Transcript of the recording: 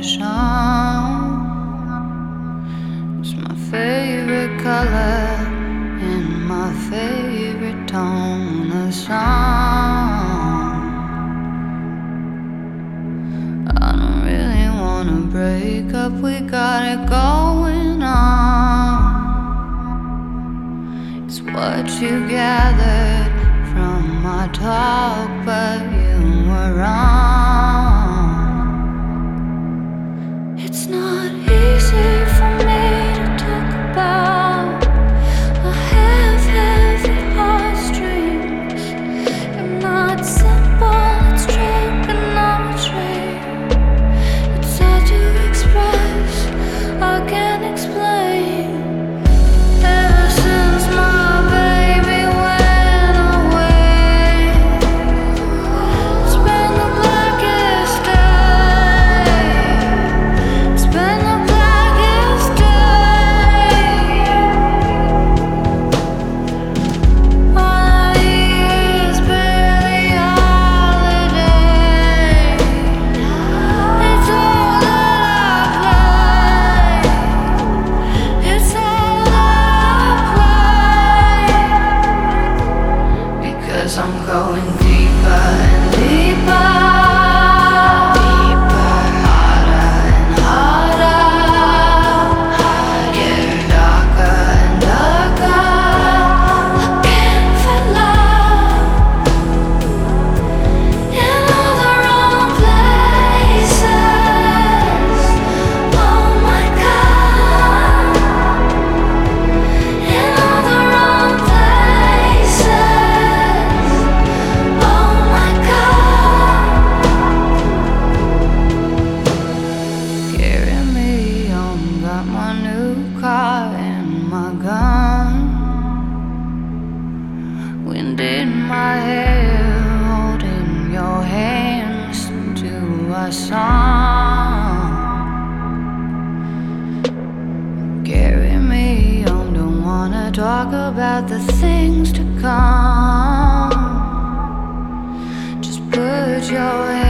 It's my favorite color and my favorite tone of song. I don't really wanna break up, we got it going on. It's what you gathered from my talk, but you were wrong. It's not easy for me to talk about. I have heavy heartstrings. You're not simple, it's trigonometry. It's hard to express, I can't explain. Ever since my baby went away, it's been the blackest day. It's been the blackest day. All I hear is Billie Holiday. It's all that I play. It's all that I play. Because I'm going deeper and deeper. Harder and harder. Getting darker and darker. Looking for love in all the wrong places. Oh my God. In all the wrong places. Oh my God. Carry me on, got my new car and my gun. Wind in my hair, holding your hand, listen to our song. Carry me on, don't wanna talk about the things to come. Just put your